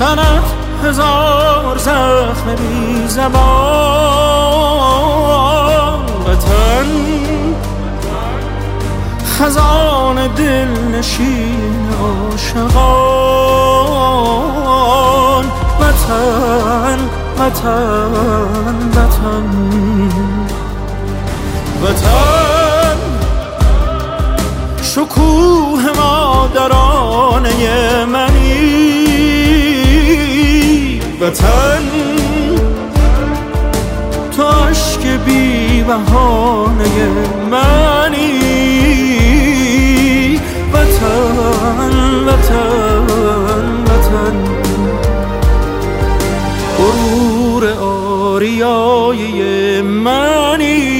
تنت هزار زخم بی زبان، وطن خزان دل نشین عاشقان، وطن وطن وطن وطن شکوه مادرانه منی، وطن تو عشق بی بهانه منی، وطن وطن وطن غرور آریایی منی،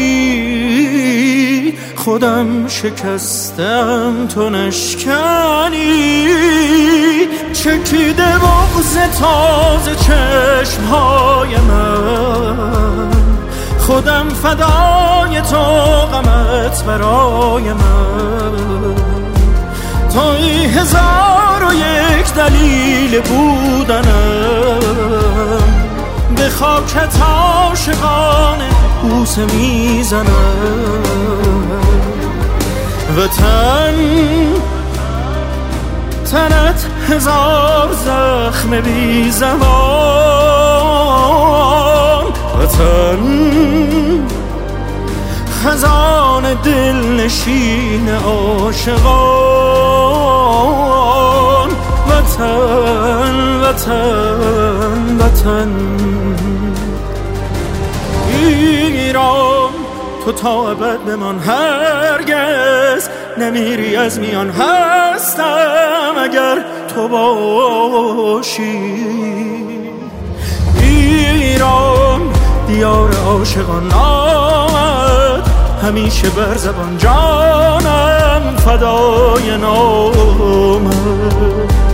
خودم شکستم تو نشکنی، چکیده بغض تازه چشمهای من، خودم فدای تو غمت برای من، توی 1001 دلیل بودنم، به خاکت عاشقانه بوسه میزنم، وطن تنت هزار زخم بی زبان، وطن خزان دل نشین عاشقان، وطن وطن وطن ایران تو تا ابد بمان، هرگز نمیری از میان، هستم اگر تو باشی. ایران دیار عاشقان آمد همیشه بر زبان، جانم فدای نامت.